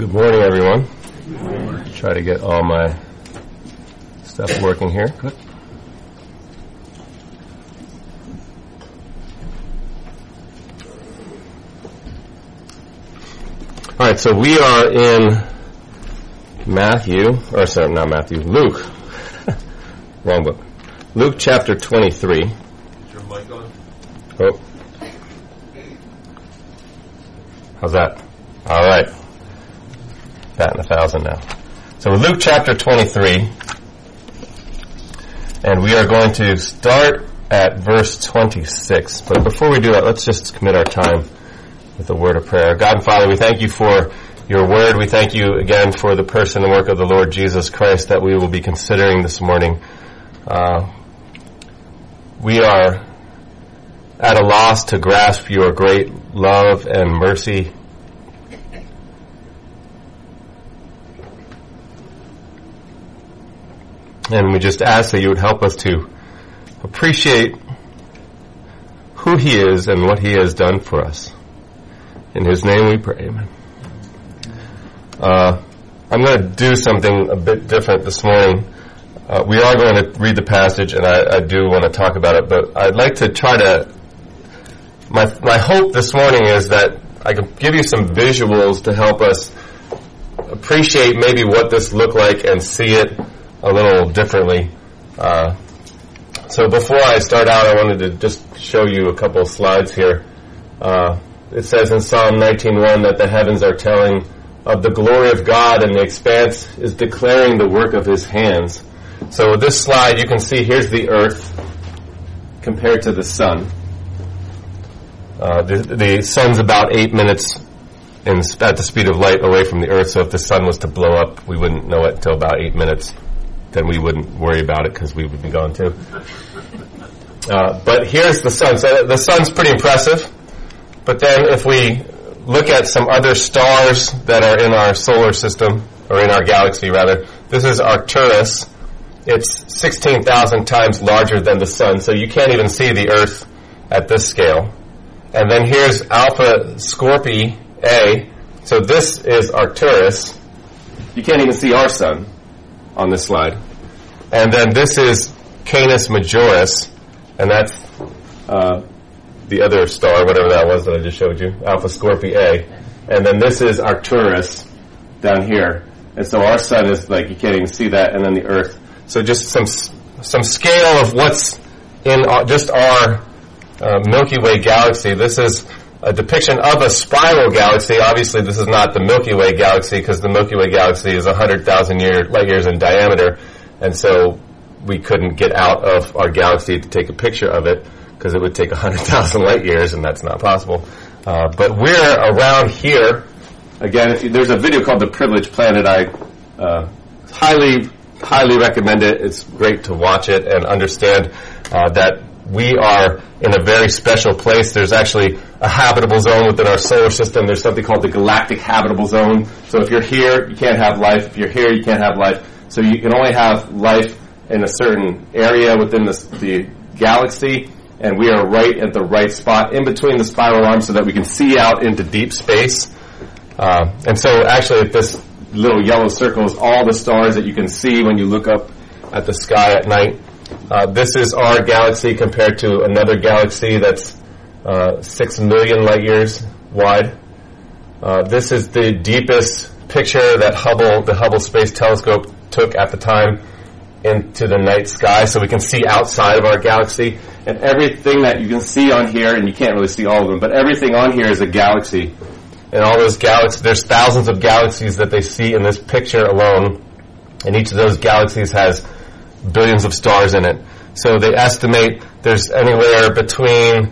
Good morning, everyone. Good morning. Try to get all my stuff working here. Good. All right, so we are in Luke. Wrong book. Luke chapter 23. Is your mic on? Oh. How's that? All right. Batting 1,000 now. So Luke chapter 23, and we are going to start at verse 26. But before we do that, let's just commit our time with a word of prayer. God and Father, we thank you for your word. We thank you again for the person and work of the Lord Jesus Christ that we will be considering this morning. We are at a loss to grasp your great love and mercy. And we just ask that you would help us to appreciate who he is and what he has done for us. In his name we pray, amen. I'm going to do something a bit different this morning. We are going to read the passage, and I do want to talk about it, but I'd like to try to... My hope this morning is that I can give you some visuals to help us appreciate maybe what this looked like and see it a little differently. So before I start out, I wanted to just show you a couple of slides here. It says in Psalm 19:1 that the heavens are telling of the glory of God, and the expanse is declaring the work of his hands. So this slide, you can see here's the earth compared to the sun. The sun's about 8 minutes at the speed of light away from the earth, so if the sun was to blow up, we wouldn't know it until about 8 minutes. Then we wouldn't worry about it because we would be gone too. But here's the sun. So the sun's pretty impressive. But then if we look at some other stars that are in our solar system, or in our galaxy rather, this is Arcturus. It's 16,000 times larger than the sun, so you can't even see the Earth at this scale. And then here's Alpha Scorpii A. So this is Arcturus. You can't even see our sun on this slide. And then this is Canis Majoris, and that's the other star, whatever that was that I just showed you, Alpha Scorpii A. And then this is Arcturus down here. And so our sun is like, you can't even see that, and then the Earth. So just some scale of what's in just our Milky Way galaxy. This is a depiction of a spiral galaxy. Obviously, this is not the Milky Way galaxy, because the Milky Way galaxy is 100,000 light years in diameter, and so we couldn't get out of our galaxy to take a picture of it, because it would take 100,000 light years, and that's not possible. But we're around here. Again, there's a video called The Privileged Planet. I highly recommend it. It's great to watch it and understand that we are in a very special place. There's actually a habitable zone within our solar system. There's something called the galactic habitable zone. So if you're here, you can't have life. If you're here, you can't have life. So you can only have life in a certain area within the galaxy, and we are right at the right spot in between the spiral arms so that we can see out into deep space. And so actually this little yellow circle is all the stars that you can see when you look up at the sky at night. This is our galaxy compared to another galaxy that's 6 million light years wide. This is the deepest picture that the Hubble Space Telescope took at the time into the night sky, so we can see outside of our galaxy. And everything that you can see on here, and you can't really see all of them, but everything on here is a galaxy. And all those galaxies, there's thousands of galaxies that they see in this picture alone, and each of those galaxies has billions of stars in it. So they estimate there's anywhere between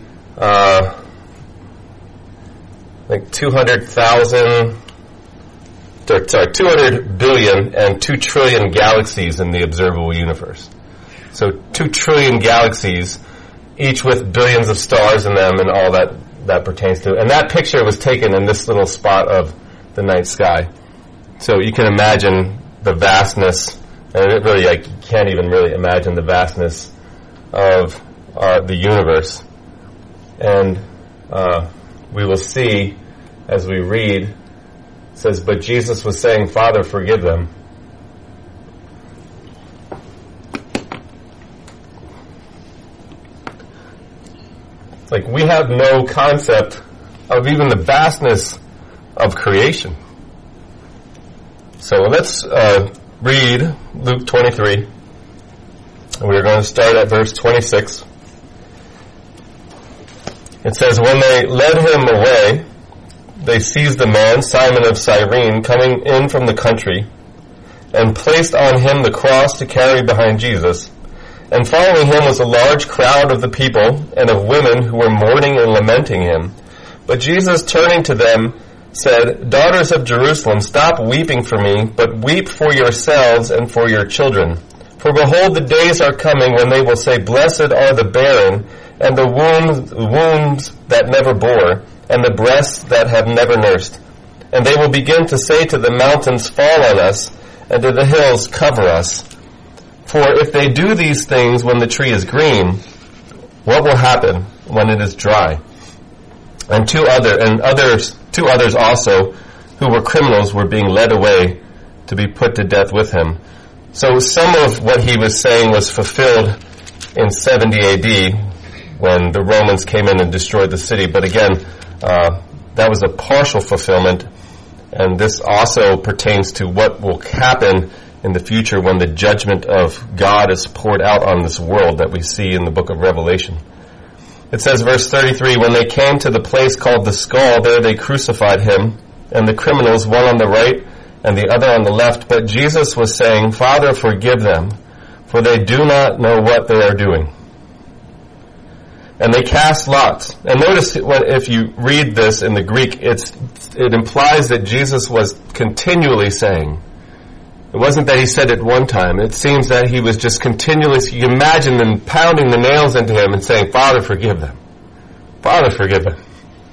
200 billion and 2 trillion galaxies in the observable universe. So 2 trillion galaxies, each with billions of stars in them, and all that pertains to. And that picture was taken in this little spot of the night sky. So you can imagine the vastness, and it really, you can't even really imagine the vastness of the universe. And we will see as we read says, but Jesus was saying, Father, forgive them. Like, we have no concept of even the vastness of creation. So let's read Luke 23. And we're going to start at verse 26. It says, when they led him away, they seized the man, Simon of Cyrene, coming in from the country, and placed on him the cross to carry behind Jesus. And following him was a large crowd of the people and of women who were mourning and lamenting him. But Jesus, turning to them, said, Daughters of Jerusalem, stop weeping for me, but weep for yourselves and for your children. For behold, the days are coming when they will say, Blessed are the barren, and the wombs that never bore, and the breasts that have never nursed. And they will begin to say to the mountains, Fall on us, and to the hills, Cover us. For if they do these things when the tree is green, what will happen when it is dry? And two others also, who were criminals, were being led away to be put to death with him. So some of what he was saying was fulfilled in 70 AD when the Romans came in and destroyed the city. But again, that was a partial fulfillment, and this also pertains to what will happen in the future when the judgment of God is poured out on this world that we see in the book of Revelation. It says, verse 33, when they came to the place called the Skull, there they crucified him, and the criminals, one on the right and the other on the left. But Jesus was saying, Father, forgive them, for they do not know what they are doing. And they cast lots. And notice if you read this in the Greek, it implies that Jesus was continually saying. It wasn't that he said it one time. It seems that he was just continually, you imagine them pounding the nails into him and saying, Father, forgive them. Father, forgive them.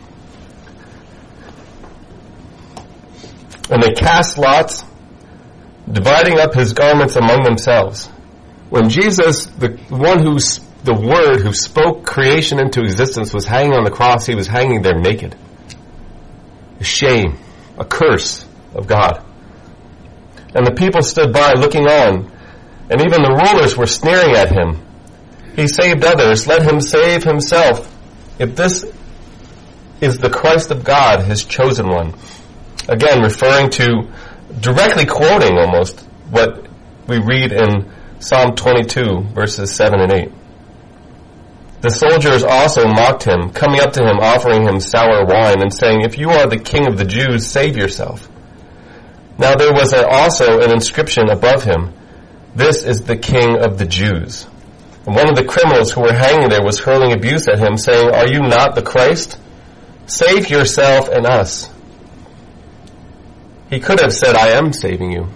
And they cast lots, dividing up his garments among themselves. When Jesus, the Word who spoke creation into existence, was hanging on the cross, he was hanging there naked. A shame, a curse of God. And the people stood by looking on, and even the rulers were sneering at him. He saved others, let him save himself, if this is the Christ of God, his chosen one. Again, referring to, directly quoting almost, what we read in Psalm 22, verses 7 and 8. The soldiers also mocked him, coming up to him, offering him sour wine, and saying, If you are the king of the Jews, save yourself. Now there was also an inscription above him, This is the King of the Jews. And one of the criminals who were hanging there was hurling abuse at him, saying, Are you not the Christ? Save yourself and us. He could have said, I am saving you.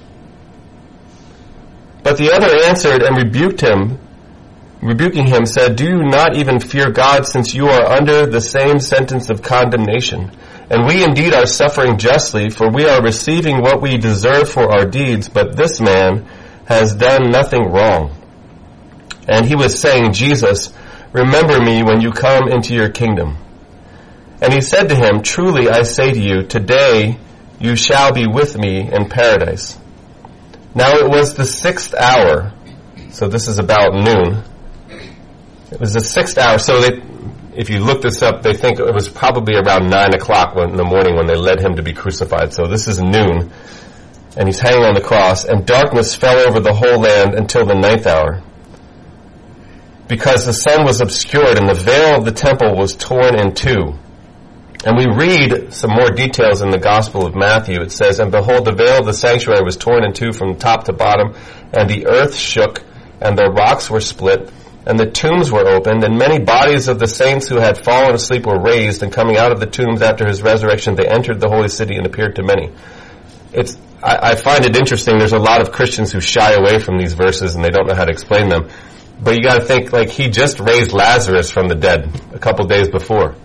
But the other answered and rebuking him, said, Do you not even fear God, since you are under the same sentence of condemnation? And we indeed are suffering justly, for we are receiving what we deserve for our deeds, but this man has done nothing wrong. And he was saying, Jesus, remember me when you come into your kingdom. And he said to him, Truly I say to you, today you shall be with me in paradise. Now it was the 6th hour, so this is about noon. It was the 6th hour, so if you look this up, they think it was probably around 9 o'clock in the morning when they led him to be crucified. So this is noon, and he's hanging on the cross, and darkness fell over the whole land until the 9th hour, because the sun was obscured, and the veil of the temple was torn in two. And we read some more details in the Gospel of Matthew. It says, And behold, the veil of the sanctuary was torn in two from top to bottom, and the earth shook, and the rocks were split, and the tombs were opened, and many bodies of the saints who had fallen asleep were raised, and coming out of the tombs after his resurrection, they entered the holy city and appeared to many. I find it interesting. There's a lot of Christians who shy away from these verses, and they don't know how to explain them. But you got to think, like, he just raised Lazarus from the dead a couple days before.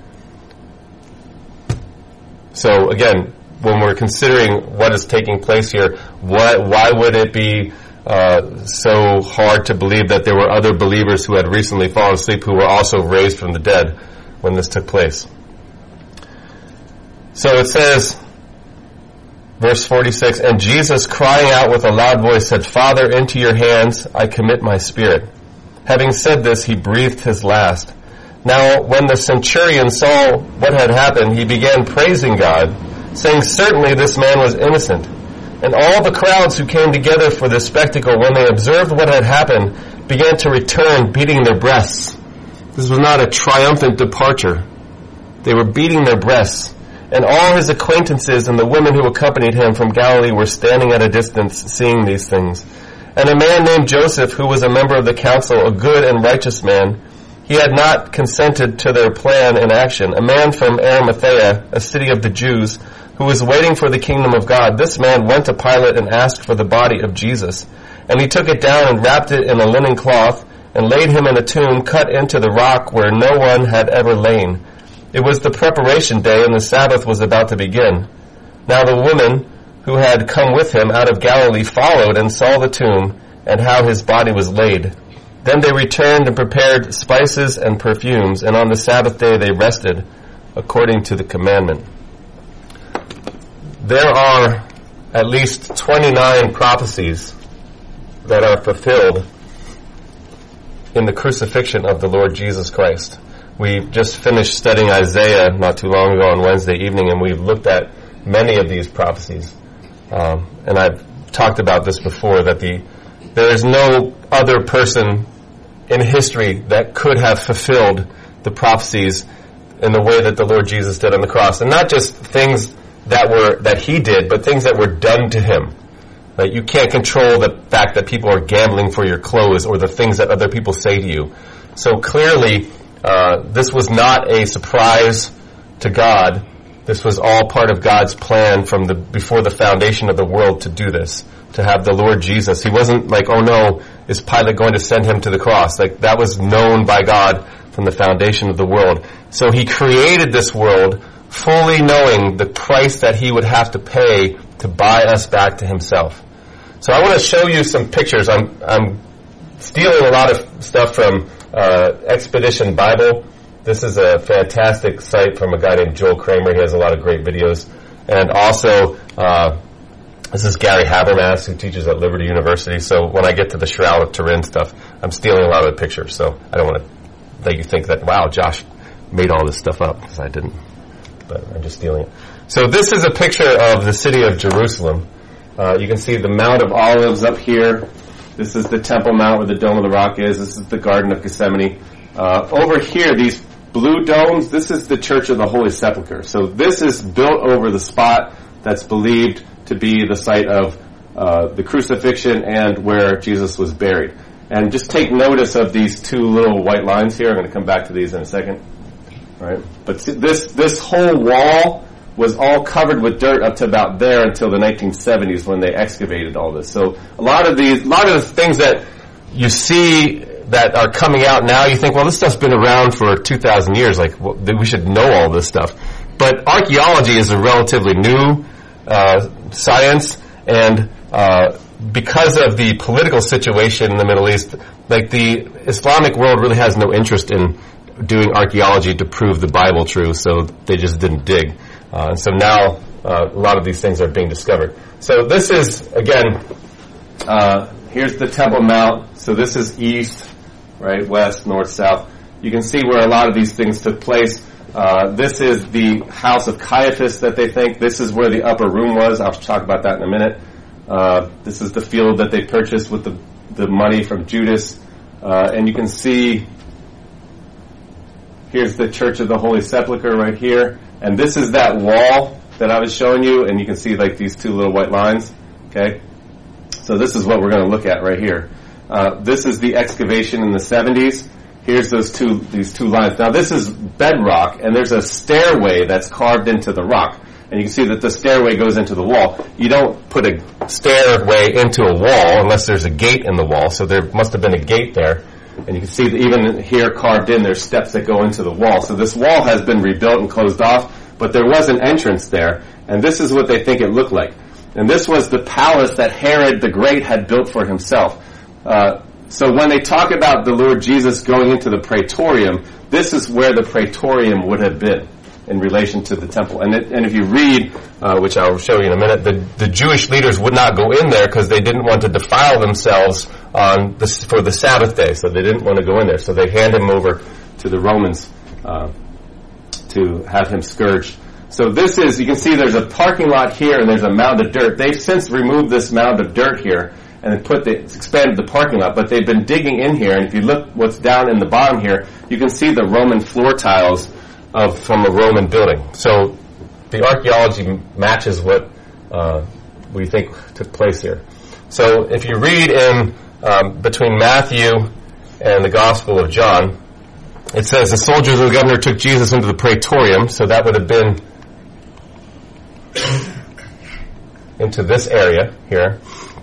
So again, when we're considering what is taking place here, why would it be so hard to believe that there were other believers who had recently fallen asleep who were also raised from the dead when this took place? So it says, Verse 46, and Jesus, crying out with a loud voice, said, Father, into your hands I commit my spirit. Having said this, he breathed his last. Now, when the centurion saw what had happened, he began praising God, saying, Certainly this man was innocent. And all the crowds who came together for this spectacle, when they observed what had happened, began to return, beating their breasts. This was not a triumphant departure. They were beating their breasts. And all his acquaintances and the women who accompanied him from Galilee were standing at a distance, seeing these things. And a man named Joseph, who was a member of the council, a good and righteous man, he had not consented to their plan in action, a man from Arimathea, a city of the Jews, who was waiting for the kingdom of God. This man went to Pilate and asked for the body of Jesus. And he took it down and wrapped it in a linen cloth and laid him in a tomb cut into the rock where no one had ever lain. It was the preparation day, and the Sabbath was about to begin. Now the woman who had come with him out of Galilee followed and saw the tomb and how his body was laid. Then they returned and prepared spices and perfumes, and on the Sabbath day they rested according to the commandment. There are at least 29 prophecies that are fulfilled in the crucifixion of the Lord Jesus Christ. We just finished studying Isaiah not too long ago on Wednesday evening, and we've looked at many of these prophecies. And I've talked about this before, that there is no other person in history that could have fulfilled the prophecies in the way that the Lord Jesus did on the cross. And not just things that he did, but things that were done to him. Like, you can't control the fact that people are gambling for your clothes or the things that other people say to you. So clearly, this was not a surprise to God. This was all part of God's plan from before the foundation of the world to do this, to have the Lord Jesus. He wasn't like, oh no, is Pilate going to send him to the cross? Like, that was known by God from the foundation of the world. So he created this world fully knowing the price that he would have to pay to buy us back to himself. So I want to show you some pictures. I'm stealing a lot of stuff from Expedition Bible. This is a fantastic site from a guy named Joel Kramer. He has a lot of great videos. And also, this is Gary Habermas, who teaches at Liberty University. So when I get to the Shroud of Turin stuff, I'm stealing a lot of the pictures. So I don't want to let you think that, wow, Josh made all this stuff up, because I didn't. But I'm just stealing it. So this is a picture of the city of Jerusalem. You can see the Mount of Olives up here. This is the Temple Mount where the Dome of the Rock is. This is the Garden of Gethsemane. Over here, these blue domes, this is the Church of the Holy Sepulchre. So this is built over the spot that's believed to be the site of the crucifixion and where Jesus was buried. And just take notice of these two little white lines here. I'm going to come back to these in a second. All right. But this whole wall was all covered with dirt up to about there until the 1970s when they excavated all this. So a lot of the things that you see that are coming out now, you think, well, this stuff's been around for 2,000 years. Like, well, we should know all this stuff. But archaeology is a relatively new science, and because of the political situation in the Middle East, like, the Islamic world really has no interest in doing archaeology to prove the Bible true, so they just didn't dig. And so now a lot of these things are being discovered. So this is, again, here's the Temple Mount. So this is east, right, west, north, south. You can see where a lot of these things took place. This is the house of Caiaphas that they think. This is where the upper room was. I'll talk about that in a minute. This is the field that they purchased with the money from Judas. And you can see, here's the Church of the Holy Sepulchre right here. And this is that wall that I was showing you, and you can see like these two little white lines. Okay? So this is what we're going to look at right here. This is the excavation in the 70s. Here's these two lines. Now this is bedrock, and there's a stairway that's carved into the rock. And you can see that the stairway goes into the wall. You don't put a stairway into a wall unless there's a gate in the wall. So there must have been a gate there. And you can see that even here carved in, there's steps that go into the wall. So this wall has been rebuilt and closed off, but there was an entrance there. And this is what they think it looked like. And this was the palace that Herod the Great had built for himself. So when they talk about the Lord Jesus going into the Praetorium, this is where the Praetorium would have been. in relation to the temple. And if you read, which I'll show you in a minute, the Jewish leaders would not go in there because they didn't want to defile themselves for the Sabbath day. So they didn't want to go in there. So they hand him over to the Romans to have him scourged. So this is, you can see there's a parking lot here and there's a mound of dirt. They've since removed this mound of dirt here and expanded the parking lot, but they've been digging in here, and if you look what's down in the bottom here, you can see the Roman floor tiles from a Roman building. So the archaeology matches what we think took place here. So if you read in between Matthew and the Gospel of John, it says the soldiers of the governor took Jesus into the praetorium, so that would have been into this area here.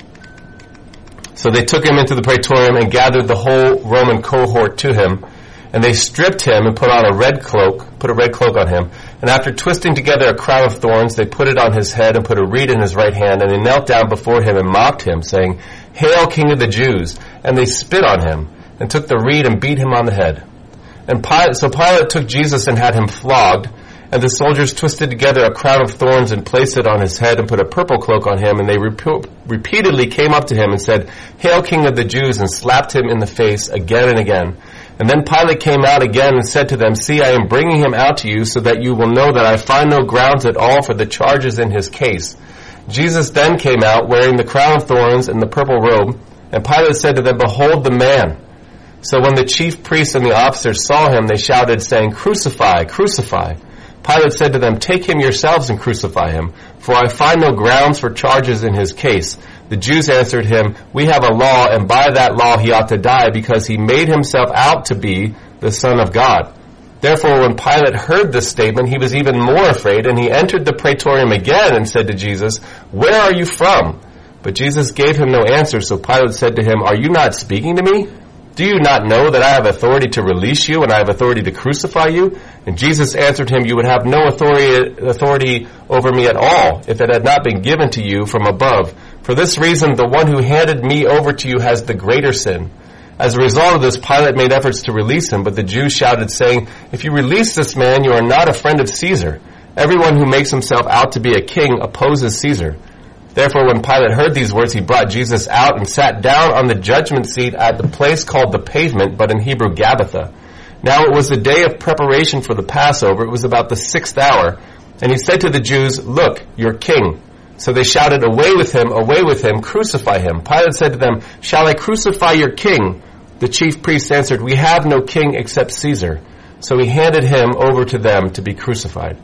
So they took him into the praetorium and gathered the whole Roman cohort to him, and they stripped him and put a red cloak on him, and after twisting together a crown of thorns, they put it on his head and put a reed in his right hand, and they knelt down before him and mocked him, saying, "Hail, King of the Jews!" And they spit on him and took the reed and beat him on the head. And Pilate took Jesus and had him flogged, and the soldiers twisted together a crown of thorns and placed it on his head and put a purple cloak on him, and they repeatedly came up to him and said, "Hail, King of the Jews," and slapped him in the face again and again. And then Pilate came out again and said to them, "See, I am bringing him out to you so that you will know that I find no grounds at all for the charges in his case." Jesus then came out wearing the crown of thorns and the purple robe, and Pilate said to them, "Behold the man." So when the chief priests and the officers saw him, they shouted, saying, "Crucify, crucify." Pilate said to them, "Take him yourselves and crucify him, for I find no grounds for charges in his case." The Jews answered him, "We have a law, and by that law he ought to die, because he made himself out to be the Son of God." Therefore, when Pilate heard this statement, he was even more afraid, and he entered the praetorium again and said to Jesus, "Where are you from?" But Jesus gave him no answer, so Pilate said to him, "Are you not speaking to me? Do you not know that I have authority to release you and I have authority to crucify you?" And Jesus answered him, "You would have no authority over me at all if it had not been given to you from above. For this reason, the one who handed me over to you has the greater sin." As a result of this, Pilate made efforts to release him, but the Jews shouted, saying, "If you release this man, you are not a friend of Caesar. Everyone who makes himself out to be a king opposes Caesar." Therefore, when Pilate heard these words, he brought Jesus out and sat down on the judgment seat at the place called the Pavement, but in Hebrew Gabbatha. Now it was the day of preparation for the Passover. It was about the 6th hour. And he said to the Jews, "Look, your king." So they shouted, away with him, crucify him." Pilate said to them, "Shall I crucify your king?" The chief priests answered, "We have no king except Caesar." So he handed him over to them to be crucified.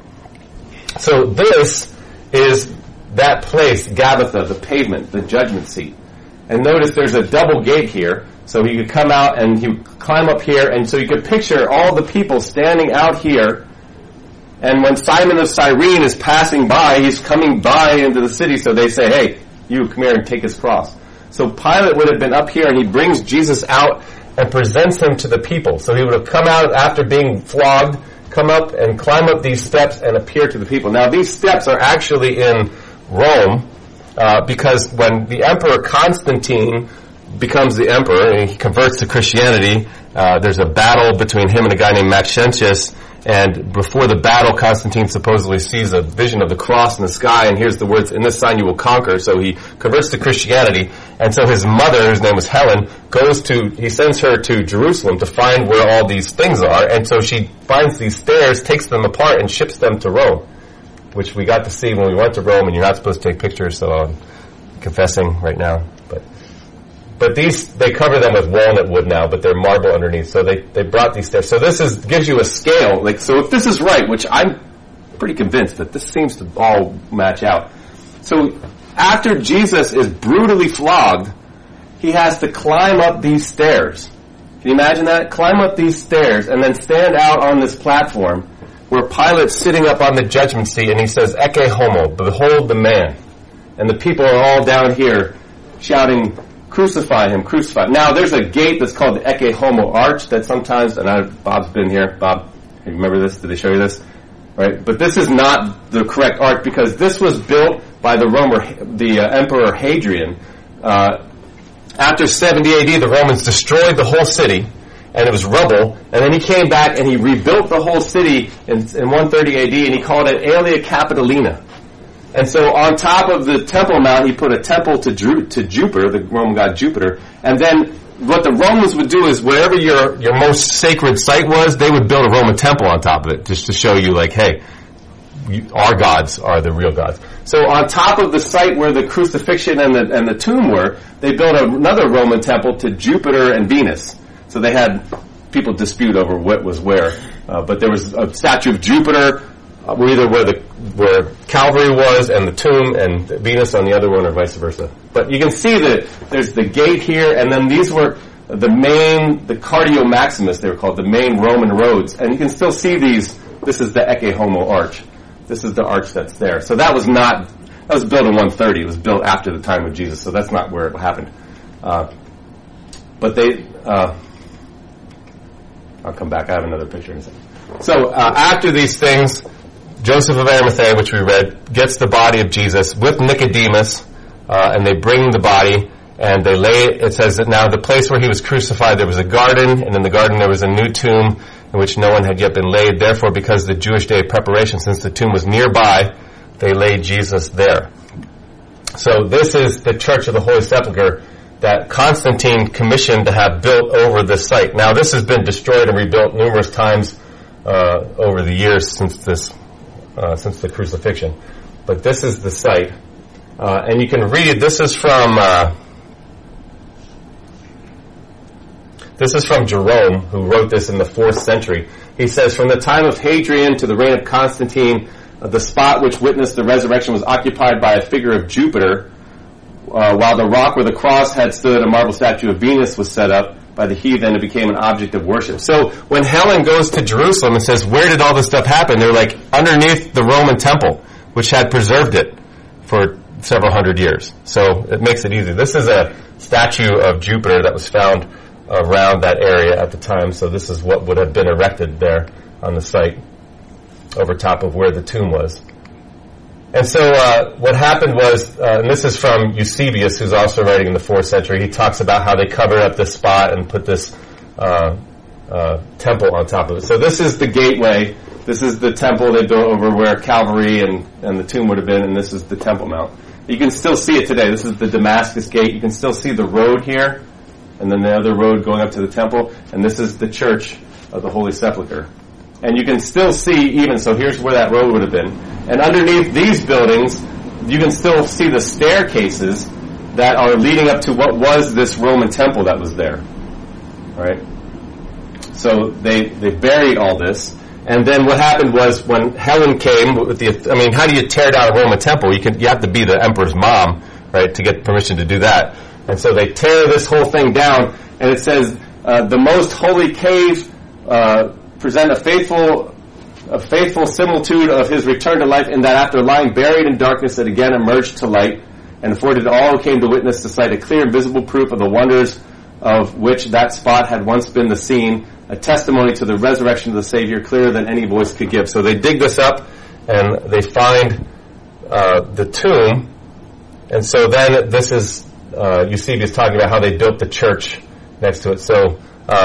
So this is that place, Gabbatha, the pavement, the judgment seat. And notice there's a double gate here, so he could come out and he would climb up here, and so you could picture all the people standing out here. And when Simon of Cyrene is passing by, he's coming by into the city, so they say, "Hey, you come here and take his cross." So Pilate would have been up here, and he brings Jesus out and presents him to the people. So he would have come out after being flogged, come up and climb up these steps and appear to the people. Now these steps are actually in Rome, because when the Emperor Constantine becomes the emperor and he converts to Christianity, there's a battle between him and a guy named Maxentius, and before the battle, Constantine supposedly sees a vision of the cross in the sky, and here's the words, "In this sign you will conquer." So he converts to Christianity, and so his mother, whose name was Helen, he sends her to Jerusalem to find where all these things are, and so she finds these stairs, takes them apart, and ships them to Rome, which we got to see when we went to Rome, and you're not supposed to take pictures, so I'm confessing right now. But these, they cover them with walnut wood now, but they're marble underneath, so they brought these stairs. So this gives you a scale, so if this is right, which I'm pretty convinced that this seems to all match out. So after Jesus is brutally flogged, he has to climb up these stairs. Can you imagine that? Climb up these stairs and then stand out on this platform where Pilate's sitting up on the judgment seat, and he says, "Ecce homo," behold the man. And the people are all down here shouting, "Crucify him, crucify him." Now, there's a gate that's called the Ecce homo arch that sometimes, and Bob's been here. Bob, you remember this? Did they show you this? Right? But this is not the correct arch, because this was built by the Emperor Hadrian. After 70 AD, the Romans destroyed the whole city, and it was rubble. And then he came back and he rebuilt the whole city in 130 AD, and he called it Aelia Capitolina. And so on top of the Temple Mount, he put a temple to Jupiter, the Roman god Jupiter. And then what the Romans would do is wherever your most sacred site was, they would build a Roman temple on top of it, just to show you, like, hey, our gods are the real gods. So on top of the site where the crucifixion and the tomb were, they built another Roman temple to Jupiter and Venus. So they had people dispute over what was where. But there was a statue of Jupiter, either where Calvary was and the tomb, and Venus on the other one, or vice versa. But you can see that there's the gate here, and then these were the Cardio Maximus, they were called, the main Roman roads. And you can still see these. This is the Ecce Homo arch. This is the arch that's there. So that was built in 130. It was built after the time of Jesus, so that's not where it happened. But they, I'll come back. I have another picture in a second. So after these things, Joseph of Arimathea, which we read, gets the body of Jesus with Nicodemus, and they bring the body, and they lay it. It says that now the place where he was crucified, there was a garden, and in the garden there was a new tomb in which no one had yet been laid. Therefore, because the Jewish day of preparation, since the tomb was nearby, they laid Jesus there. So this is the Church of the Holy Sepulchre that Constantine commissioned to have built over this site. Now, this has been destroyed and rebuilt numerous times over the years since the crucifixion. But this is the site. And you can read, this is from Jerome, who wrote this in the 4th century. He says, from the time of Hadrian to the reign of Constantine, the spot which witnessed the resurrection was occupied by a figure of Jupiter, while the rock where the cross had stood, a marble statue of Venus, was set up by the heathen. It became an object of worship. So when Helen goes to Jerusalem and says, where did all this stuff happen? They're like, underneath the Roman temple, which had preserved it for several hundred years. So it makes it easy. This is a statue of Jupiter that was found around that area at the time. So this is what would have been erected there on the site over top of where the tomb was. And so what happened was, and this is from Eusebius, who's also writing in the 4th century, he talks about how they covered up this spot and put this temple on top of it. So this is the gateway. This is the temple they built over where Calvary and the tomb would have been, and this is the Temple Mount. You can still see it today. This is the Damascus Gate. You can still see the road here, and then the other road going up to the temple, and this is the Church of the Holy Sepulchre. And you can still see even, so here's where that road would have been. And underneath these buildings, you can still see the staircases that are leading up to what was this Roman temple that was there. All right? So they buried all this. And then what happened was when Helen came with how do you tear down a Roman temple? You have to be the emperor's mom, right, to get permission to do that. And so they tear this whole thing down, and it says, the most holy cave present a faithful similitude of his return to life, in that after lying buried in darkness it again emerged to light, and afforded all who came to witness the sight a clear and visible proof of the wonders of which that spot had once been the scene, a testimony to the resurrection of the Savior clearer than any voice could give. So they dig this up, and they find the tomb, and so then this is Eusebius talking about how they built the church next to it. So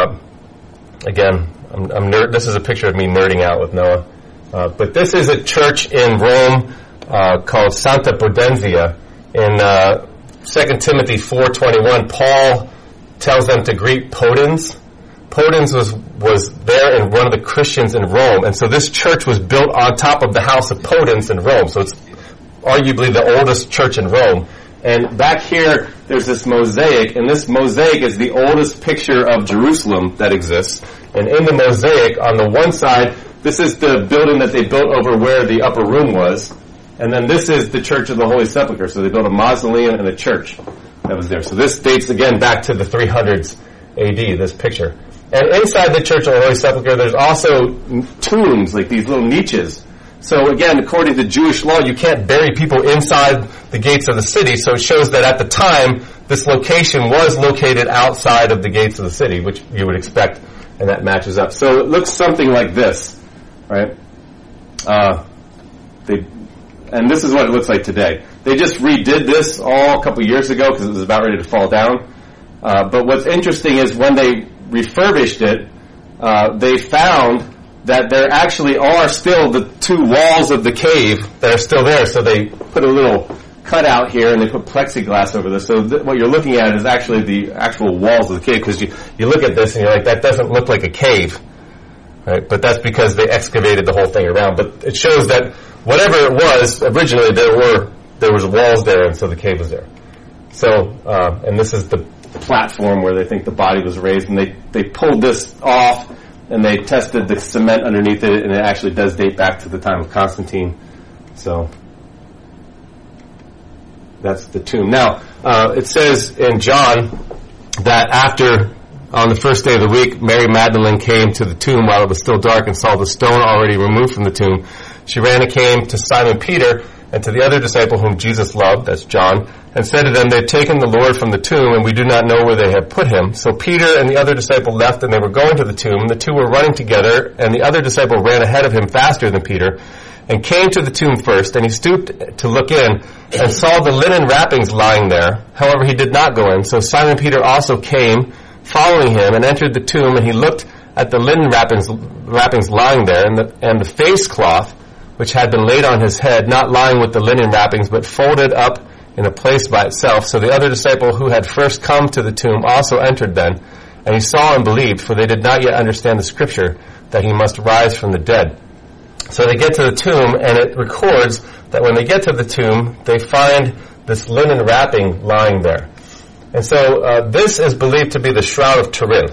again, this is a picture of me nerding out with Noah. But this is a church in Rome called Santa Pudenzia. In 2 Timothy 4:21, Paul tells them to greet Podens. Podens was there and one of the Christians in Rome. And so this church was built on top of the house of Podens in Rome. So it's arguably the oldest church in Rome. And back here, there's this mosaic, and this mosaic is the oldest picture of Jerusalem that exists. And in the mosaic, on the one side, this is the building that they built over where the upper room was. And then this is the Church of the Holy Sepulchre. So they built a mausoleum and a church that was there. So this dates again back to the 300s AD, this picture. And inside the Church of the Holy Sepulchre, there's also tombs, like these little niches. So again, according to Jewish law, you can't bury people inside the gates of the city. So it shows that at the time, this location was located outside of the gates of the city, which you would expect, and that matches up. So it looks something like this, right? And this is what it looks like today. They just redid this all a couple years ago because it was about ready to fall down. But what's interesting is when they refurbished it, they found that there actually are still the two walls of the cave that are still there. So they put a little cutout here, and they put plexiglass over this. So what you're looking at is actually the actual walls of the cave, because you look at this and you're like, that doesn't look like a cave. Right? But that's because they excavated the whole thing around. But it shows that whatever it was, originally there was walls there, and so the cave was there. So, and this is the platform where they think the body was raised, and they pulled this off, and they tested the cement underneath it, and it actually does date back to the time of Constantine. So that's the tomb. Now, it says in John that after, on the first day of the week, Mary Magdalene came to the tomb while it was still dark and saw the stone already removed from the tomb. She ran and came to Simon Peter and to the other disciple whom Jesus loved, that's John, and said to them, "They've taken the Lord from the tomb, and we do not know where they have put him." So Peter and the other disciple left, and they were going to the tomb. The two were running together, and the other disciple ran ahead of him faster than Peter, and came to the tomb first, and he stooped to look in, and saw the linen wrappings lying there. However, he did not go in. So Simon Peter also came, following him, and entered the tomb, and he looked at the linen wrappings lying there, and the face cloth, which had been laid on his head, not lying with the linen wrappings, but folded up in a place by itself. So the other disciple who had first come to the tomb also entered then, and he saw and believed, for they did not yet understand the scripture, that he must rise from the dead. So they get to the tomb, and it records that when they get to the tomb, they find this linen wrapping lying there. And so this is believed to be the Shroud of Turin.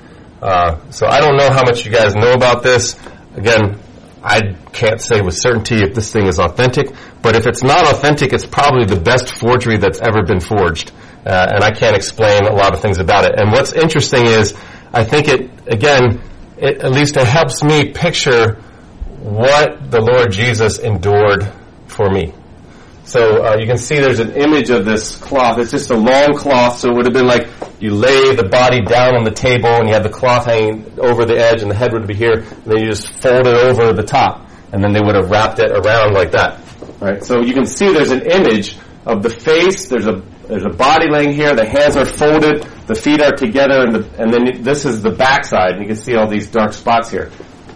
So I don't know how much you guys know about this. Again, I can't say with certainty if this thing is authentic, but if it's not authentic, it's probably the best forgery that's ever been forged. And I can't explain a lot of things about it. And what's interesting is, I think at least it helps me picture what the Lord Jesus endured for me. So you can see there's an image of this cloth. It's just a long cloth, so it would have been like you lay the body down on the table and you have the cloth hanging over the edge and the head would be here, and then you just fold it over the top, and then they would have wrapped it around like that. Right? So you can see there's an image of the face, there's a body laying here, the hands are folded, the feet are together, and then this is the backside, and you can see all these dark spots here.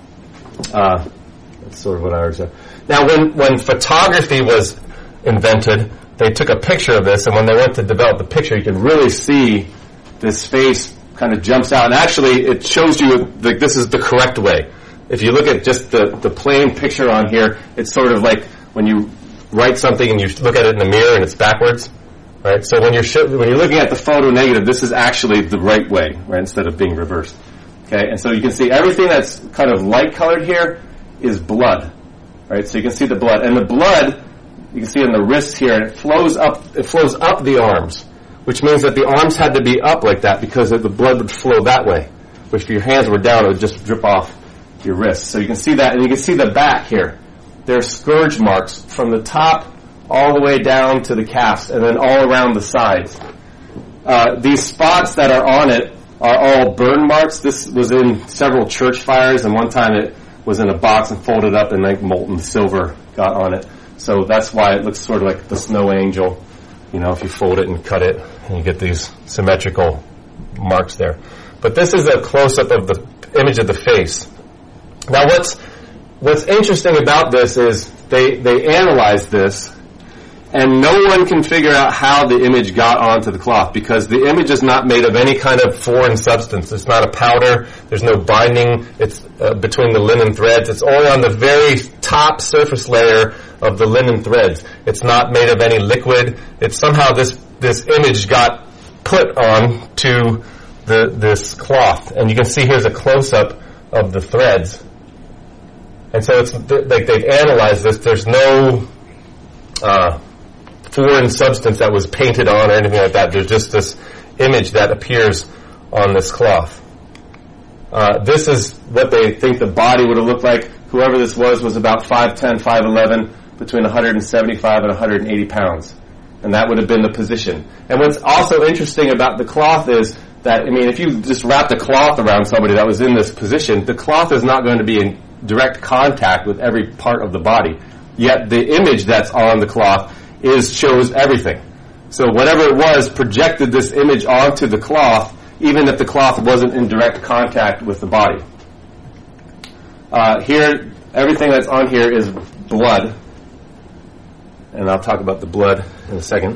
That's sort of what I understand. Now when photography was invented, they took a picture of this, and when they went to develop the picture, you can really see this face kind of jumps out, and actually it shows you that this is the correct way. If you look at just the plain picture on here, it's sort of like when you write something and you look at it in the mirror and it's backwards, right? So when you're looking at the photo negative, this is actually the right way, right, instead of being reversed. Okay, and so you can see everything that's kind of light colored here is blood, right? So you can see the blood, and the blood you can see in the wrists here, and it flows up the arms, which means that the arms had to be up like that because the blood would flow that way. Which if your hands were down, it would just drip off your wrists. So you can see that, and you can see the back here. There's scourge marks from the top all the way down to the calves, and then all around the sides. These spots that are on it are all burn marks. This was in several church fires, and one time it was in a box and folded up, and like molten silver got on it. So that's why it looks sort of like the snow angel, if you fold it and cut it, and you get these symmetrical marks there. But this is a close-up of the image of the face. Now what's interesting about this is they analyzed this, and no one can figure out how the image got onto the cloth, because the image is not made of any kind of foreign substance. It's not a powder. There's no binding. It's between the linen threads. It's only on the very top surface layer of the linen threads. It's not made of any liquid. It's somehow this image got put on to this cloth. And you can see here's a close-up of the threads. And so it's like they've analyzed this. There's no foreign substance that was painted on or anything like that. There's just this image that appears on this cloth. This is what they think the body would have looked like. Whoever this was about 5'10", 5'11", between 175 and 180 pounds. And that would have been the position. And what's also interesting about the cloth is that, if you just wrapped a cloth around somebody that was in this position, the cloth is not going to be in direct contact with every part of the body. Yet the image that's on the cloth shows everything. So whatever it was projected this image onto the cloth, even if the cloth wasn't in direct contact with the body. Here, everything that's on here is blood, and I'll talk about the blood in a second.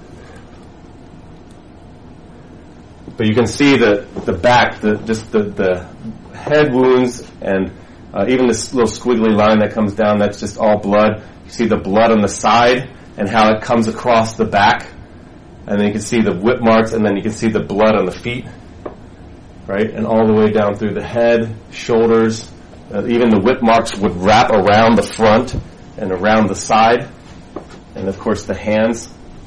But you can see the back, the head wounds, and even this little squiggly line that comes down, that's just all blood. You see the blood on the side and how it comes across the back. And then you can see the whip marks, and then you can see the blood on the feet, right? And all the way down through the head, shoulders. Even the whip marks would wrap around the front and around the side. And, of course, the hands.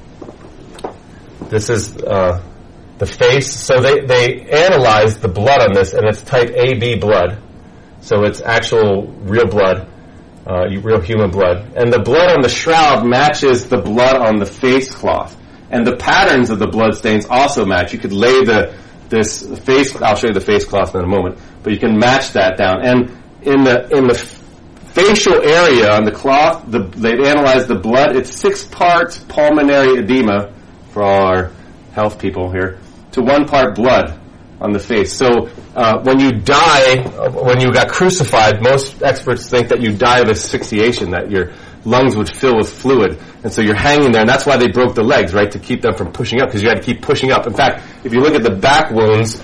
This is the face. So they analyzed the blood on this, and it's type AB blood. So it's actual real blood, real human blood. And the blood on the shroud matches the blood on the face cloth. And the patterns of the blood stains also match. You could lay this face, I'll show you the face cloth in a moment, but you can match that down. And in the facial area on the cloth, they've analyzed the blood. It's 6 parts pulmonary edema, for all our health people here, to 1 part blood on the face. So when you die, when you got crucified, most experts think that you die of asphyxiation, that your lungs would fill with fluid. And so you're hanging there, and that's why they broke the legs, right, to keep them from pushing up, because you had to keep pushing up. In fact, if you look at the back wounds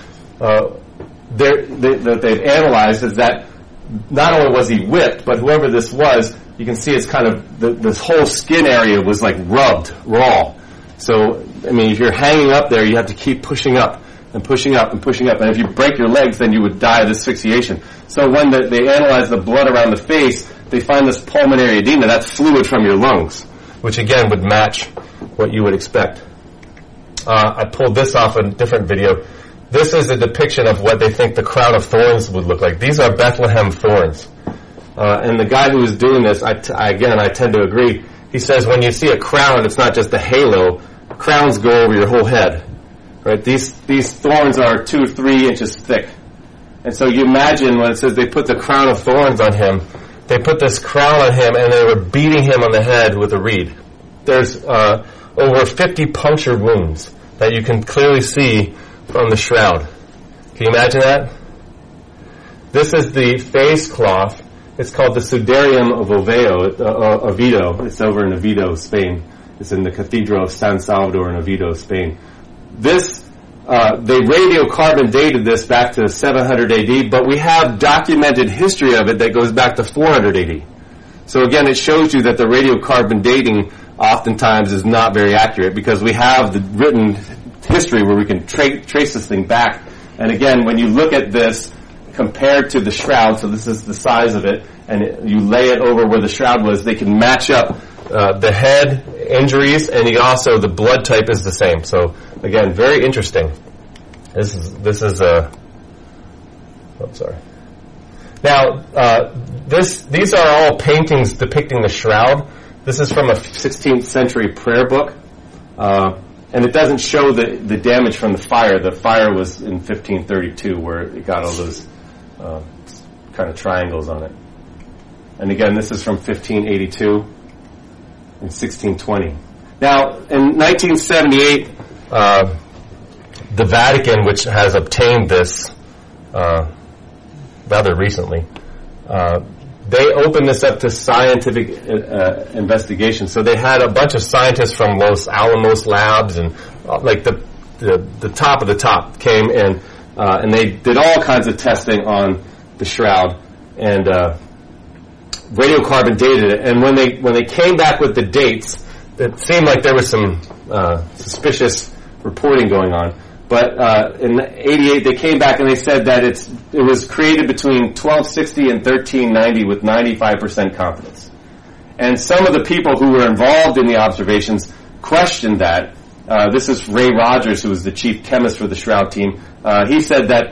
that they've analyzed, is that not only was he whipped, but whoever this was, you can see it's kind of, this whole skin area was like rubbed raw. So, I mean, if you're hanging up there, you have to keep pushing up and pushing up and pushing up. And if you break your legs, then you would die of asphyxiation. So when they analyze the blood around the face, they find this pulmonary edema. That's fluid from your lungs, which again would match what you would expect. I pulled this off a different video. This is a depiction of what they think the crown of thorns would look like. These are Bethlehem thorns. And the guy who was doing this, I tend to agree. He says when you see a crown, it's not just a halo. Crowns go over your whole head. Right? These thorns are 2 or 3 inches thick. And so you imagine when it says they put the crown of thorns on him, they put this crown on him and they were beating him on the head with a reed. There's over 50 puncture wounds that you can clearly see from the shroud. Can you imagine that? This is the face cloth. It's called the Sudarium of Oviedo. It's over in Oviedo, Spain. It's in the Cathedral of San Salvador in Oviedo, Spain. This, they radiocarbon dated this back to 700 AD, but we have documented history of it that goes back to 400 AD. So again, it shows you that the radiocarbon dating oftentimes is not very accurate, because we have the written history where we can trace this thing back. And again, when you look at this compared to the shroud, so this is the size of it, and you lay it over where the shroud was, they can match up the head injuries, and also the blood type is the same. So again, very interesting. This is sorry. Now, these are all paintings depicting the shroud. This is from a 16th century prayer book, and it doesn't show the damage from the fire. The fire was in 1532, where it got all those kind of triangles on it. And again, this is from 1582 and 1620. Now, in 1978, the Vatican, which has obtained this rather recently, they opened this up to scientific investigation. So they had a bunch of scientists from Los Alamos labs and like the top of the top came in, and they did all kinds of testing on the shroud and radiocarbon dated it. And when they came back with the dates, it seemed like there was some suspicious reporting going on. But in 88, they came back and they said that it was created between 1260 and 1390 with 95% confidence. And some of the people who were involved in the observations questioned that. This is Ray Rogers, who was the chief chemist for the Shroud team. He said that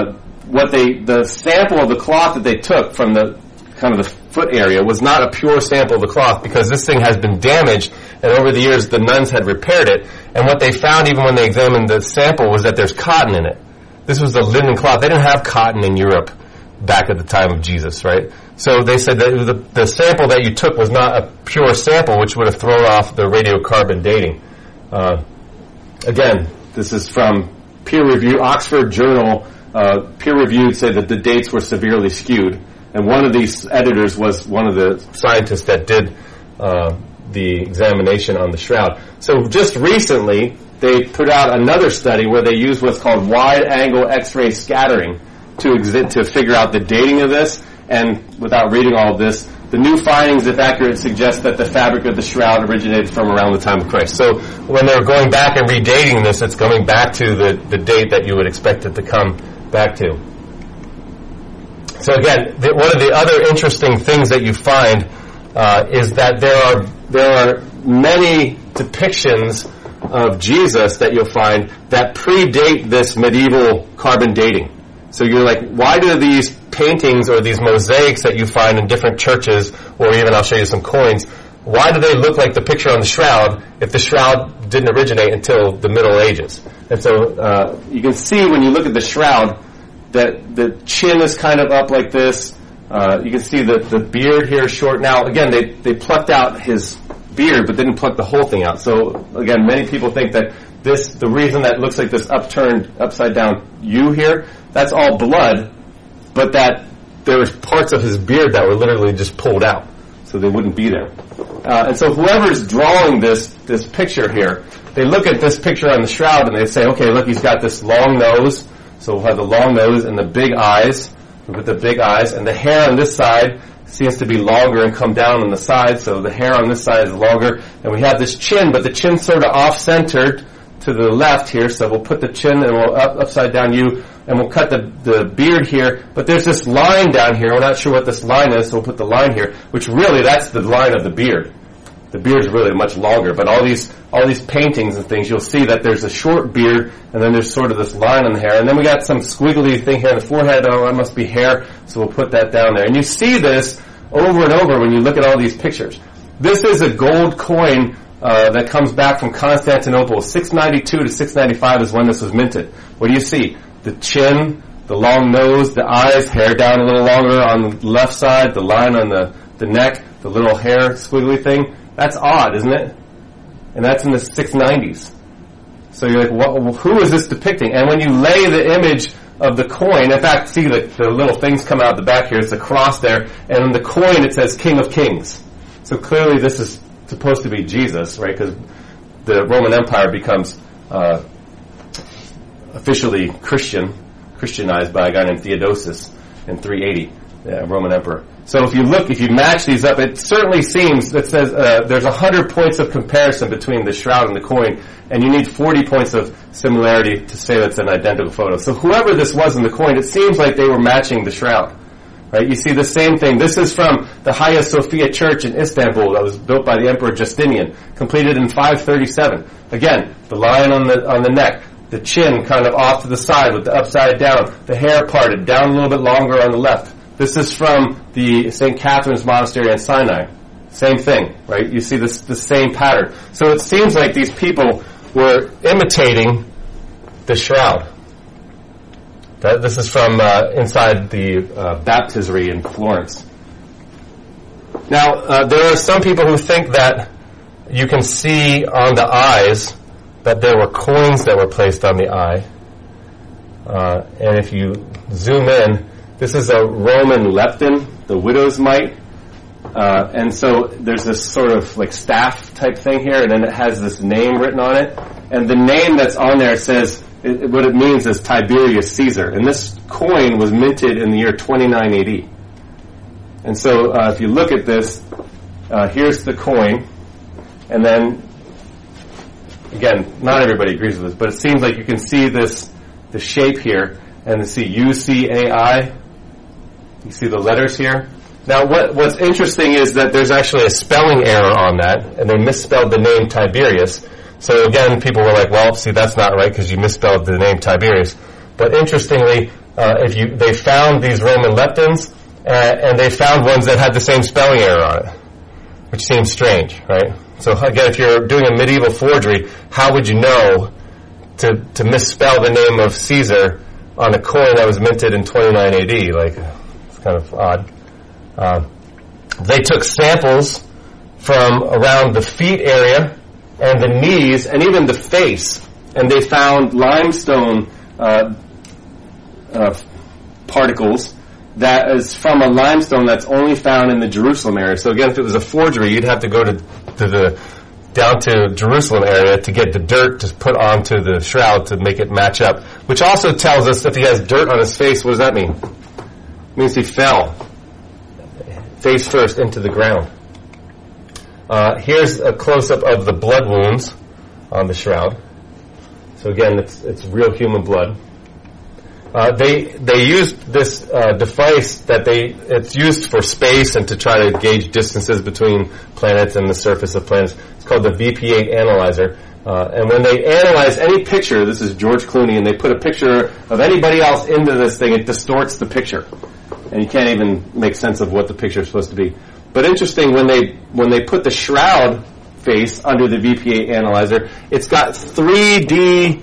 the sample of the cloth that they took from the kind of the foot area was not a pure sample of the cloth, because this thing has been damaged, and over the years the nuns had repaired it. And what they found, even when they examined the sample, was that there's cotton in it. This was a linen cloth. They didn't have cotton in Europe back at the time of Jesus, right? So they said that the sample that you took was not a pure sample, which would have thrown off the radiocarbon dating. Again, this is from peer-reviewed, Oxford Journal, peer-reviewed, said that the dates were severely skewed. And one of these editors was one of the scientists that did the examination on the shroud. So just recently, they put out another study where they used what's called wide-angle X-ray scattering to figure out the dating of this. And without reading all of this, the new findings, if accurate, suggest that the fabric of the shroud originated from around the time of Christ. So when they're going back and redating this, it's going back to the date that you would expect it to come back to. So again, one of the other interesting things that you find is that there are many depictions of Jesus that you'll find that predate this medieval carbon dating. So you're like, why do these paintings or these mosaics that you find in different churches, or even I'll show you some coins, why do they look like the picture on the shroud if the shroud didn't originate until the Middle Ages? And so you can see when you look at the shroud that the chin is kind of up like this. You can see that the beard here is short. Now, again, they plucked out his beard but didn't pluck the whole thing out. So, again, many people think that the reason that looks like this upturned, upside-down U here, that's all blood, but that there was parts of his beard that were literally just pulled out, so they wouldn't be there. And so whoever's drawing this picture here, they look at this picture on the shroud and they say, okay, look, he's got this long nose, so we'll have the long nose and the big eyes, with the big eyes, and the hair on this side seems to be longer and come down on the side, so the hair on this side is longer, and we have this chin, but the chin's sort of off-centered to the left here, so we'll put the chin and we'll upside down U, and we'll cut the beard here, but there's this line down here, we're not sure what this line is, so we'll put the line here, which really, that's the line of the beard. The beard's really much longer, but all these paintings and things, you'll see that there's a short beard, and then there's sort of this line on the hair, and then we got some squiggly thing here on the forehead. Oh, that must be hair, so we'll put that down there. And you see this over and over when you look at all these pictures. This is a gold coin that comes back from Constantinople. 692 to 695 is when this was minted. What do you see? The chin, the long nose, the eyes, hair down a little longer on the left side, the line on the neck, the little hair squiggly thing. That's odd, isn't it? And that's in the 690s. So you're like, who is this depicting? And when you lay the image of the coin, in fact, see the little things come out the back here, it's a cross there, and on the coin it says King of Kings. So clearly this is supposed to be Jesus, right? Because the Roman Empire becomes officially Christianized by a guy named Theodosius in 380, the Roman emperor. So if you match these up, it certainly seems, it says there's 100 points of comparison between the shroud and the coin, and you need 40 points of similarity to say that's an identical photo. So whoever this was in the coin, it seems like they were matching the shroud. Right? You see the same thing. This is from the Hagia Sophia Church in Istanbul that was built by the Emperor Justinian, completed in 537. Again, the line on the neck, the chin kind of off to the side with the upside down, the hair parted, down a little bit longer on the left. This is from the St. Catherine's Monastery in Sinai. Same thing, right? You see the same pattern. So it seems like these people were imitating the shroud. This is from inside the baptistery in Florence. Now, there are some people who think that you can see on the eyes that there were coins that were placed on the eye. And if you zoom in, this is a Roman lepton, the widow's mite. And so there's this sort of like staff type thing here, and then it has this name written on it. And the name that's on there says, what it means is Tiberius Caesar. And this coin was minted in the year 29 AD. And so if you look at this, here's the coin. And then, again, not everybody agrees with this, but it seems like you can see the shape here, and you see UCAI. You see the letters here? Now, what's interesting is that there's actually a spelling error on that, and they misspelled the name Tiberius. So again, people were like, well, see, that's not right because you misspelled the name Tiberius. But interestingly, they found these Roman leptons, and they found ones that had the same spelling error on it, which seems strange, right? So again, if you're doing a medieval forgery, how would you know to misspell the name of Caesar on a coin that was minted in 29 AD? Like, it's kind of odd. They took samples from around the feet area and the knees and even the face, and they found limestone particles that is from a limestone that's only found in the Jerusalem area. So again, if it was a forgery, you'd have to go down to Jerusalem area to get the dirt to put onto the shroud to make it match up. Which also tells us if he has dirt on his face, what does that mean? It means he fell face first into the ground. Here's a close-up of the blood wounds on the shroud. So again, it's real human blood. They used this device it's used for space and to try to gauge distances between planets and the surface of planets. It's called the VP8 analyzer. And when they analyze any picture, this is George Clooney, and they put a picture of anybody else into this thing, it distorts the picture. And you can't even make sense of what the picture is supposed to be. But interesting, when they put the shroud face under the VP8 analyzer, it's got 3D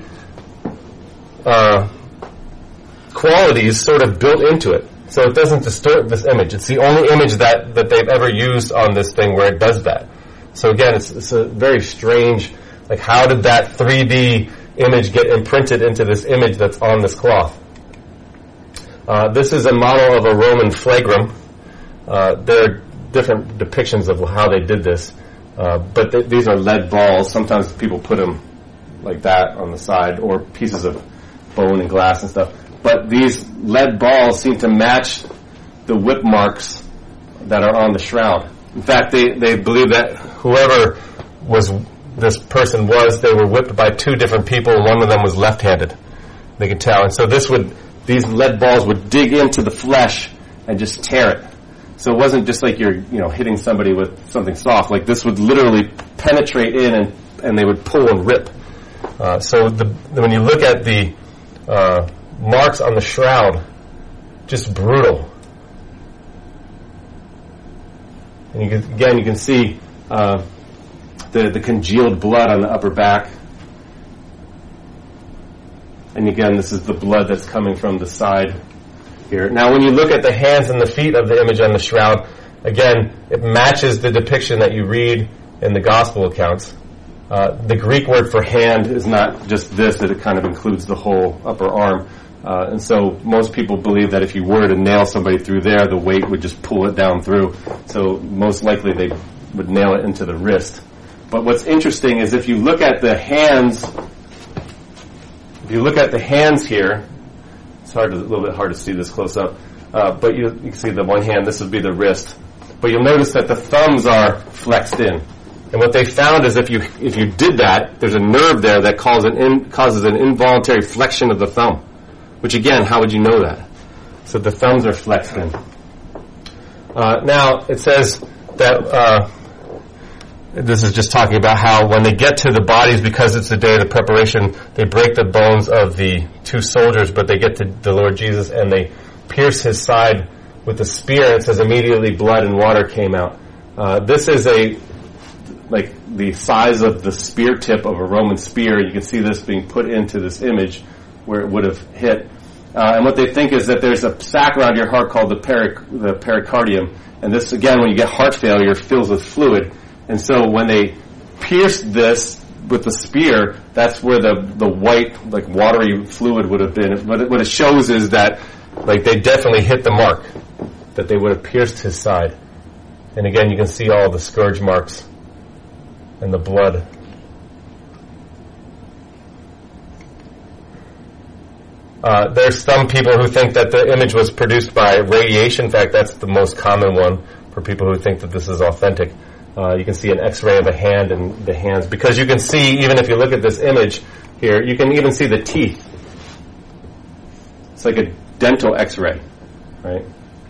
qualities sort of built into it. So it doesn't distort this image. It's the only image that they've ever used on this thing where it does that. So again, it's a very strange, like how did that 3D image get imprinted into this image that's on this cloth? This is a model of a Roman flagrum. There are different depictions of how they did this. But these are lead balls. Sometimes people put them like that on the side, or pieces of bone and glass and stuff. But these lead balls seem to match the whip marks that are on the shroud. In fact, they believe that whoever this person was, they were whipped by two different people. One of them was left-handed. They could tell. And so these lead balls would dig into the flesh and just tear it. So it wasn't just like you're hitting somebody with something soft. Like this would literally penetrate in and they would pull and rip. So when you look at the marks on the shroud, just brutal. And you can see the congealed blood on the upper back. And again, this is the blood that's coming from the side here. Now, when you look at the hands and the feet of the image on the shroud, again, it matches the depiction that you read in the gospel accounts. The Greek word for hand is not just this, it kind of includes the whole upper arm. And so most people believe that if you were to nail somebody through there, the weight would just pull it down through. So most likely they would nail it into the wrist. But what's interesting is if you look at the hands, here, it's a little bit hard to see this close up, but you can see the one hand, this would be the wrist. But you'll notice that the thumbs are flexed in. And what they found is if you did that, there's a nerve there that causes an involuntary flexion of the thumb. Which again, how would you know that? So the thumbs are flexed in. Now, it says that, this is just talking about how when they get to the bodies, because it's the day of the preparation, they break the bones of the two soldiers, but they get to the Lord Jesus and they pierce his side with a spear, and it says immediately blood and water came out. This is like the size of the spear tip of a Roman spear. You can see this being put into this image where it would have hit. And what they think is that there's a sac around your heart called the pericardium. And this, again, when you get heart failure, fills with fluid. And so when they pierced this with the spear, that's where the white, like watery fluid would have been. What it shows is that, like, they definitely hit the mark, that they would have pierced his side. And again, you can see all the scourge marks and the blood. There's some people who think that the image was produced by radiation. In fact, that's the most common one for people who think that this is authentic. You can see an x-ray of a hand and the hands. Because you can see, even if you look at this image here, you can even see the teeth. It's like a dental x-ray, right?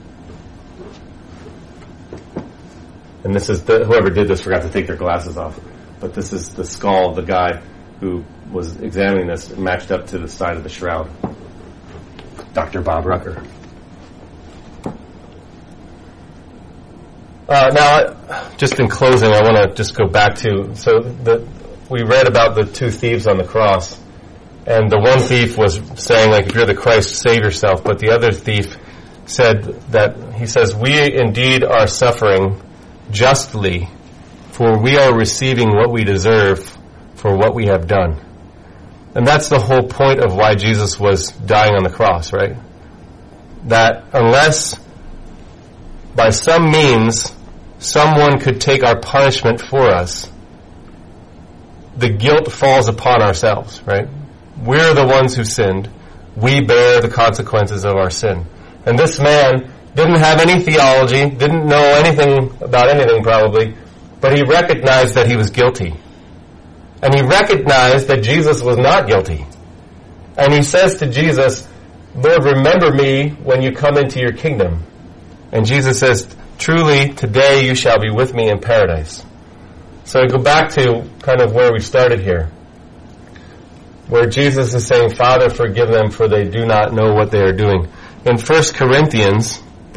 And this is whoever did this forgot to take their glasses off. But this is the skull of the guy who was examining this, matched up to the side of the shroud. Dr. Bob Rucker. Now, just in closing, I want to just go back to, we read about the two thieves on the cross, and the one thief was saying, like, if you're the Christ, save yourself, but the other thief says, we indeed are suffering justly, for we are receiving what we deserve for what we have done. And that's the whole point of why Jesus was dying on the cross, right? That unless by some means someone could take our punishment for us, the guilt falls upon ourselves, right? We're the ones who sinned. We bear the consequences of our sin. And this man didn't have any theology, didn't know anything about anything probably, but he recognized that he was guilty. And he recognized that Jesus was not guilty. And he says to Jesus, Lord, remember me when you come into your kingdom. And Jesus says, truly, today you shall be with me in paradise. So I go back to kind of where we started here, where Jesus is saying, Father, forgive them, for they do not know what they are doing. In 1 Corinthians,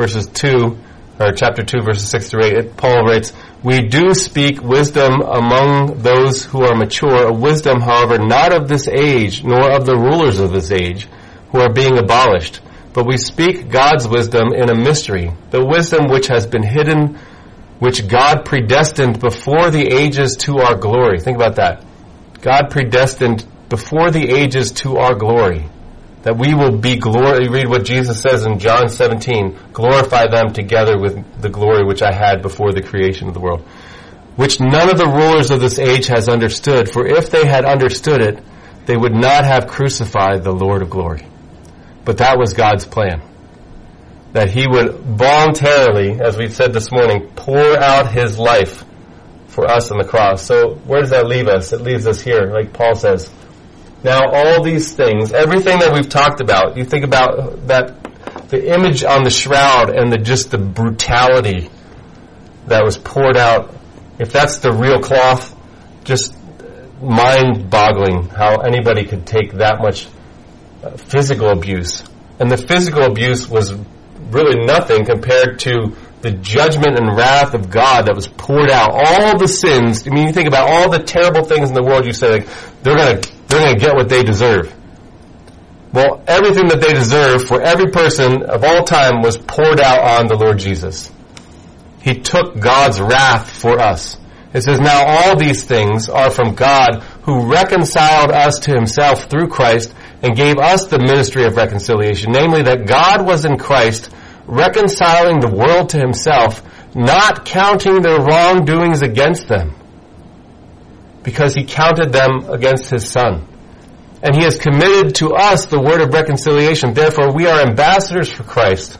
chapter 2, verses 6 through 8, Paul writes, we do speak wisdom among those who are mature, a wisdom, however, not of this age, nor of the rulers of this age, who are being abolished. But we speak God's wisdom in a mystery, the wisdom which has been hidden, which God predestined before the ages to our glory. Think about that. God predestined before the ages to our glory, that we will be glory. Read what Jesus says in John 17, glorify them together with the glory which I had before the creation of the world, which none of the rulers of this age has understood, for if they had understood it, they would not have crucified the Lord of glory. But that was God's plan, that he would voluntarily, as we said this morning, pour out his life for us on the cross. So where does that leave us? It leaves us here, like Paul says. Now all these things, everything that we've talked about, you think about that, the image on the shroud and just the brutality that was poured out. If that's the real cloth, just mind-boggling how anybody could take that much physical abuse. And the physical abuse was really nothing compared to the judgment and wrath of God that was poured out. All the sins, I mean, you think about all the terrible things in the world, you say, like, they're gonna get what they deserve. Well, everything that they deserve for every person of all time was poured out on the Lord Jesus. He took God's wrath for us. It says, now all these things are from God, who reconciled us to himself through Christ and gave us the ministry of reconciliation, namely that God was in Christ, reconciling the world to himself, not counting their wrongdoings against them, because he counted them against his Son. And he has committed to us the word of reconciliation. Therefore, we are ambassadors for Christ,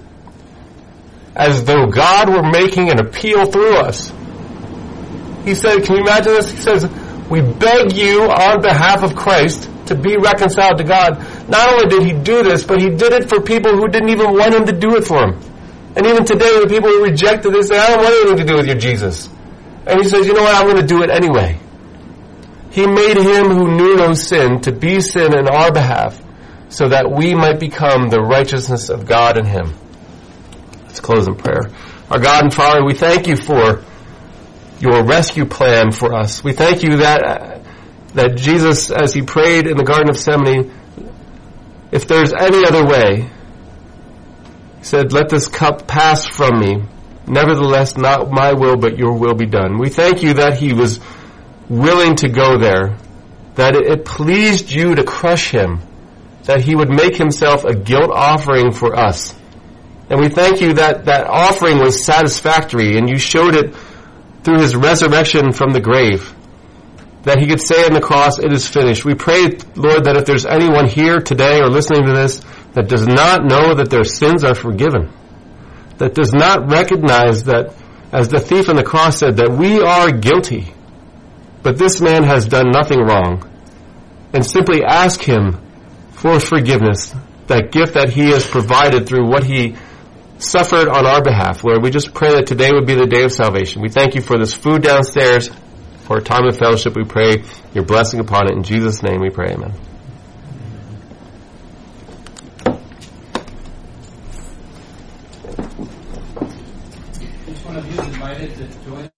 as though God were making an appeal through us. He said, can you imagine this? He says, we beg you on behalf of Christ to be reconciled to God. Not only did he do this, but he did it for people who didn't even want him to do it for him. And even today, the people who rejected this, say, I don't want anything to do with your Jesus. And he says, you know what, I'm going to do it anyway. He made him who knew no sin to be sin in our behalf, so that we might become the righteousness of God in him. Let's close in prayer. Our God and Father, we thank you for your rescue plan for us. We thank you that Jesus, as he prayed in the Garden of Gethsemane, if there's any other way, he said, let this cup pass from me. Nevertheless, not my will, but your will be done. We thank you that he was willing to go there, that it pleased you to crush him, that he would make himself a guilt offering for us. And we thank you that that offering was satisfactory, and you showed it through his resurrection from the grave, that he could say on the cross, it is finished. We pray, Lord, that if there's anyone here today or listening to this that does not know that their sins are forgiven, that does not recognize that, as the thief on the cross said, that we are guilty, but this man has done nothing wrong, and simply ask him for forgiveness, that gift that he has provided through what he suffered on our behalf. Lord, we just pray that today would be the day of salvation. We thank you for this food downstairs, for a time of fellowship. We pray your blessing upon it. In Jesus' name we pray, amen. Each one of you is invited to join